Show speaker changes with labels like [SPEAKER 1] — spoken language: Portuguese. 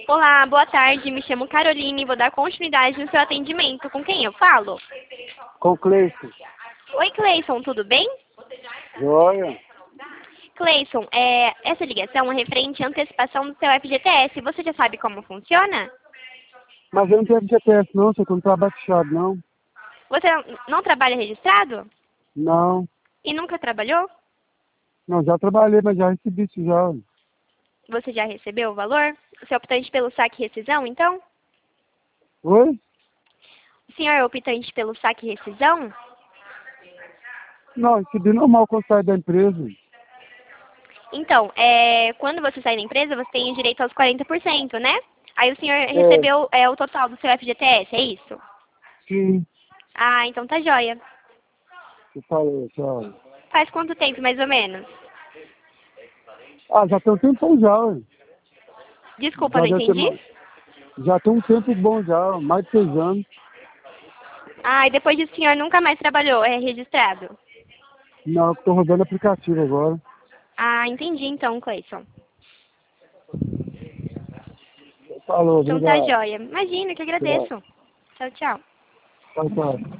[SPEAKER 1] Olá, boa tarde. Me chamo Caroline e vou dar continuidade no seu atendimento. Com quem eu falo?
[SPEAKER 2] Com o Cleison.
[SPEAKER 1] Oi, Cleison, tudo bem?
[SPEAKER 2] Joia.
[SPEAKER 1] Cleison, essa ligação é referente à antecipação do seu FGTS. Você já sabe como funciona?
[SPEAKER 2] Mas eu não tenho FGTS não, você não trabalha fechado não.
[SPEAKER 1] Você não trabalha registrado?
[SPEAKER 2] Não.
[SPEAKER 1] E nunca trabalhou?
[SPEAKER 2] Não, já trabalhei, mas já recebi isso já.
[SPEAKER 1] Você já recebeu o valor? Você é optante pelo saque e rescisão, então?
[SPEAKER 2] Oi?
[SPEAKER 1] O senhor é optante pelo saque e rescisão?
[SPEAKER 2] Não, recebi normal quando sai da empresa.
[SPEAKER 1] Então, quando você sai da empresa, você tem direito aos 40%, né? Aí o senhor
[SPEAKER 2] É,
[SPEAKER 1] recebeu o total do seu FGTS, é isso?
[SPEAKER 2] sim.
[SPEAKER 1] Ah, então tá joia.
[SPEAKER 2] Eu falei, tchau.
[SPEAKER 1] Faz quanto tempo, mais ou menos?
[SPEAKER 2] Ah, já tem um tempo já, ué.
[SPEAKER 1] Desculpa,
[SPEAKER 2] Já
[SPEAKER 1] não
[SPEAKER 2] deve ter,
[SPEAKER 1] entendi.
[SPEAKER 2] já tem um tempo bom já, mais de 6 anos.
[SPEAKER 1] Ah, e depois disso o senhor nunca mais trabalhou, é registrado?
[SPEAKER 2] Não, eu tô rodando aplicativo agora.
[SPEAKER 1] Ah, entendi então, Cleison.
[SPEAKER 2] Falou,
[SPEAKER 1] Então tá
[SPEAKER 2] obrigado.
[SPEAKER 1] joia. Imagina, que
[SPEAKER 2] Tchau,
[SPEAKER 1] agradeço. Tchau, tchau.
[SPEAKER 2] tchau.